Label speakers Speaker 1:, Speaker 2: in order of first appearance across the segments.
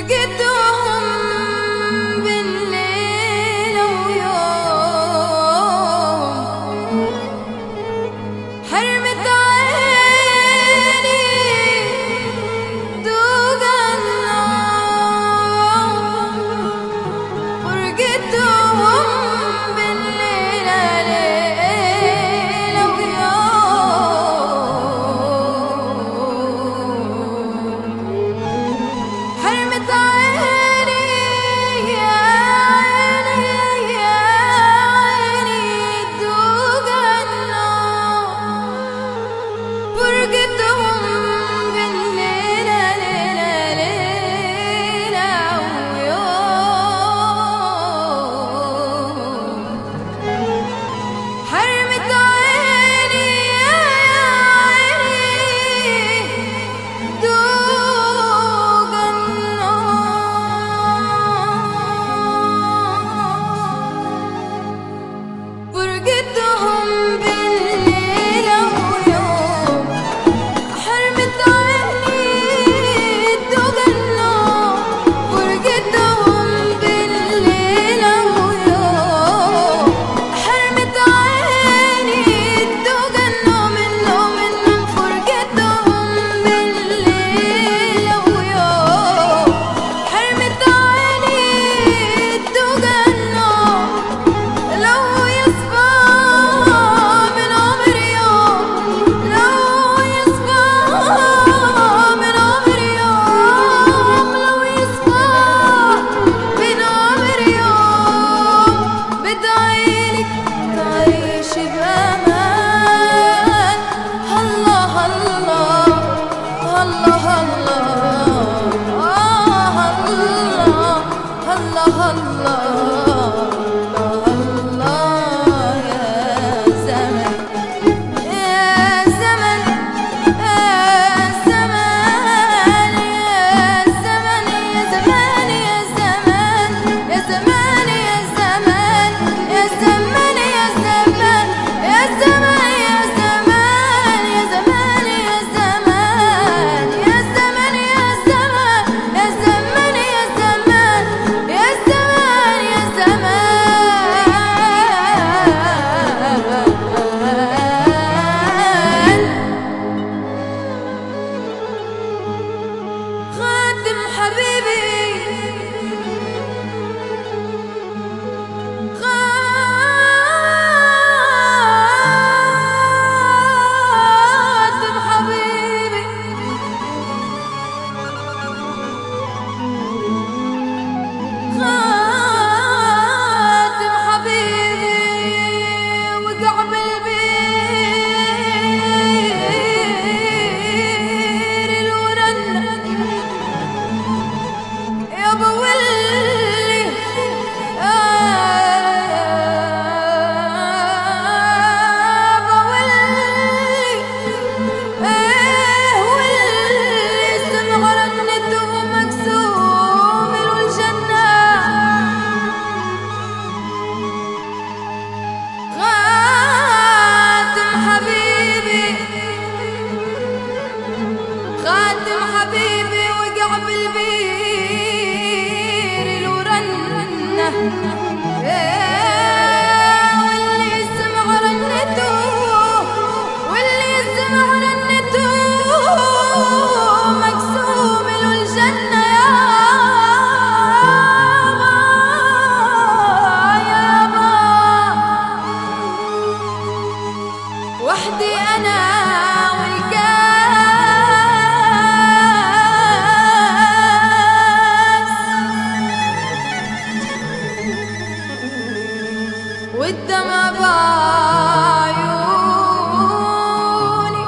Speaker 1: فرقتهم بالليل ويوم حرمت عيني دوق النوم فرقتهم بالليل ويوم حرمت عيني يا عيني يا عيني دوق النوم فرقتهم بالليل ويوم حرمت عيني يا عيني دوق النوم فرقتهم بالليل ويوم حرمت عيني دوق النوم فرقتهم بالليل ويوم حرمت عيني دوق النوم النوم فرقتهم بالليل ويوم حرمت عيني دوق النوم لو يصفى من عمر يوم لو يصفى من عمر يوم لو يصفى من عمر يوم بدعيلك تعيش بأمان الله الله الله الله الله الله الله يا زمن يا زمن يا زمان يا زمن يا زمان يا زمان يا زمان يا زمان يا زمان يا زمان يا زمان يا زمان يا زمان يا زمان يا زمان يا زمان يا زمان يا زمان يا زمان يا زمان خاتم حبيبي خاتم حبيبي خاتم حبيبي وقع بالبير الورنة يا بولي يا بولي واللي سمع رنته مكسوم الجنة خاتم حبيبي خاتم حبيبي وقع بالبير الورنة واللي سمع رنته واللي سمع رنته مقسوم له الجنة يا با وحدي أنا والكاس والدمع بعيوني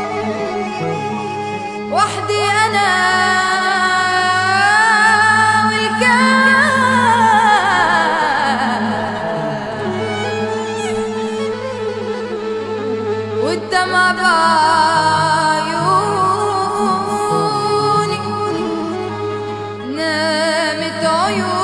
Speaker 1: وحدي أنا والكاس والدمع بعيوني نامت عيوني